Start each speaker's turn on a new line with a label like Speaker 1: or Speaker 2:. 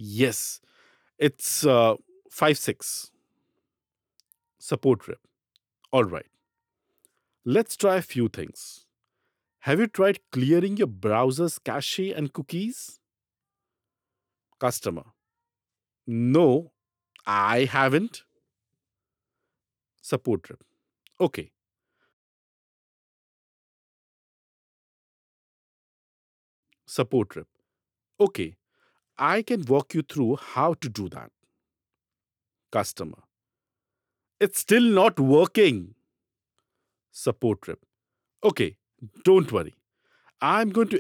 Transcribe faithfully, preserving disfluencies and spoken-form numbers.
Speaker 1: Yes, it's uh, five six. Support rep. All right, let's try a few things. Have you tried clearing your browser's cache and cookies? Customer. No, I haven't. Support rep. Okay. Support rep. Okay, I can walk you through how to do that. Customer. It's still not working. Support rep. Okay, don't worry. I'm going to